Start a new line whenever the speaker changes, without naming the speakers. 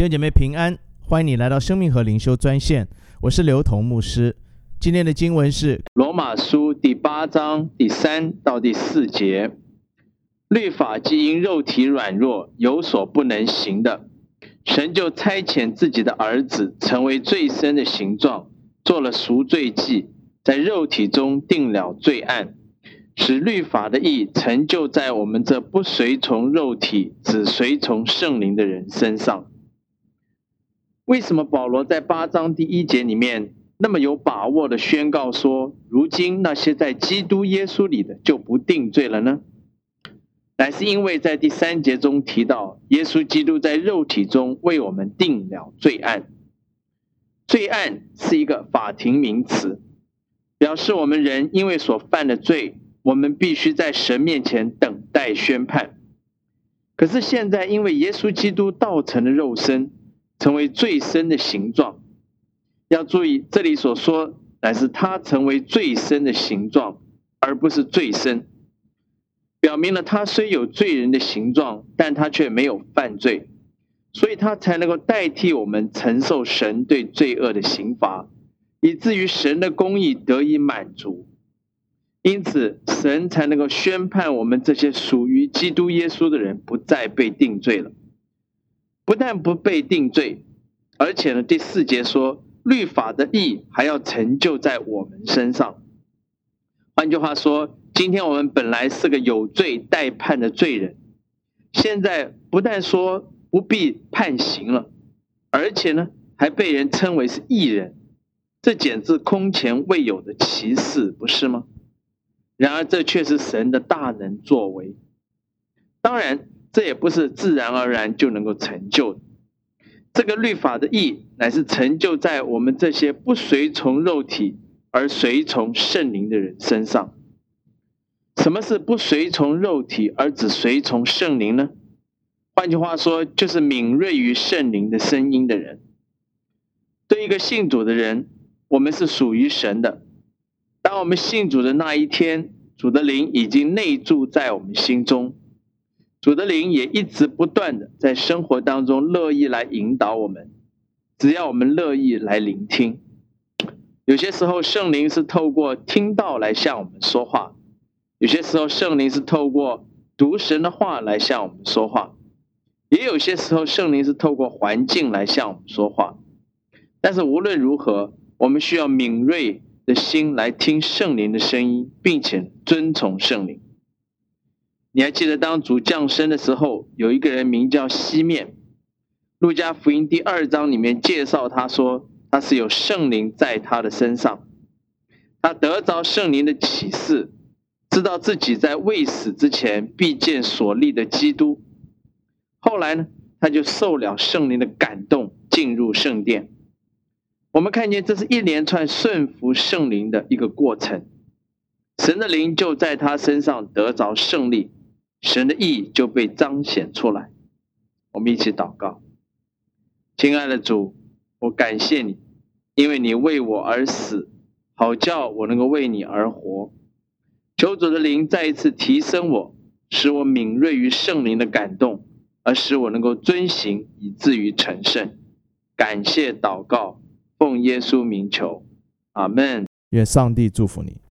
兄姐妹平安，欢迎你来到生命和灵修专线，我是刘同牧师。今天的经文是
罗马书第8章第3到第4节。律法既因肉体软弱有所不能行的，神就差遣自己的儿子成为最深的形状，做了赎罪祭，在肉体中定了罪案，使律法的义成就在我们这不随从肉体只随从圣灵的人身上。为什么保罗在8章第1节里面那么有把握的宣告说，如今那些在基督耶稣里的就不定罪了呢？乃是因为在第3节中提到，耶稣基督在肉体中为我们定了罪案。罪案是一个法庭名词，表示我们人因为所犯的罪，我们必须在神面前等待宣判。可是现在因为耶稣基督道成了肉身，成为最深的形状。要注意，这里所说乃是他成为最深的形状，而不是最深，表明了他虽有罪人的形状，但他却没有犯罪，所以他才能够代替我们承受神对罪恶的刑罚，以至于神的公义得以满足。因此神才能够宣判我们这些属于基督耶稣的人不再被定罪了。不但不被定罪，而且呢，第4节说律法的义还要成就在我们身上。换句话说，今天我们本来是个有罪待判的罪人，现在不但说不必判刑了，而且呢还被人称为是义人，这简直空前未有的奇事，不是吗？然而这却是神的大能作为。当然这也不是自然而然就能够成就的，这个律法的义乃是成就在我们这些不随从肉体而随从圣灵的人身上。什么是不随从肉体而只随从圣灵呢？换句话说，就是敏锐于圣灵的声音的人。对一个信主的人，我们是属于神的。当我们信主的那一天，主的灵已经内住在我们心中，主的灵也一直不断的在生活当中乐意来引导我们，只要我们乐意来聆听。有些时候圣灵是透过听道来向我们说话，有些时候圣灵是透过读神的话来向我们说话，也有些时候圣灵是透过环境来向我们说话。但是无论如何，我们需要敏锐的心来听圣灵的声音，并且遵从圣灵。你还记得当主降生的时候，有一个人名叫西面，路加福音第2章里面介绍他说，他是有圣灵在他的身上，他得着圣灵的启示，知道自己在未死之前必见所立的基督。后来呢，他就受了圣灵的感动，进入圣殿。我们看见这是一连串顺服圣灵的一个过程，神的灵就在他身上得着胜利，神的义就被彰显出来。我们一起祷告。亲爱的主，我感谢你，因为你为我而死，好叫我能够为你而活。求主的灵再一次提升我，使我敏锐于圣灵的感动，而使我能够遵行，以至于成圣。感谢祷告，奉耶稣名求，阿们。
愿上帝祝福你。